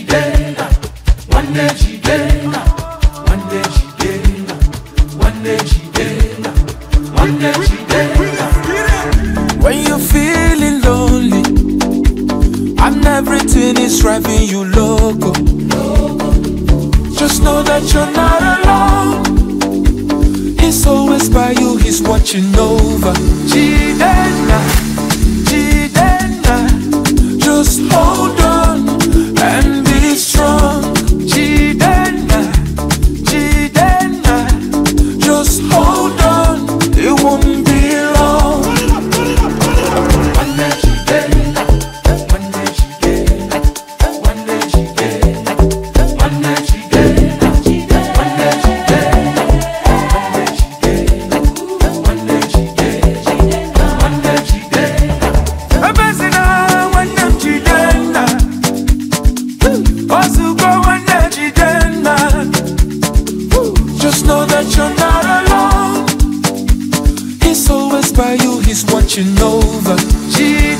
Jidenna, one day Jidenna, one day Jidenna, one day Jidenna, one day Jidenna. When you're feeling lonely and everything is driving you loco, just know that you're not alone. He's always by you, he's watching over. Jidenna, Jidenna, just hold on and be strong. Jidenna, Jidenna, just hold on, it won't be long. One day Jidenna, one day Jidenna, one day Jidenna, one day Jidenna, one day Jidenna, one day Jidenna, one day Jidenna. Abesina one day Jidenna, Osugo one day Jidenna. Just know that you're not alone. He's always by you, he's watching over.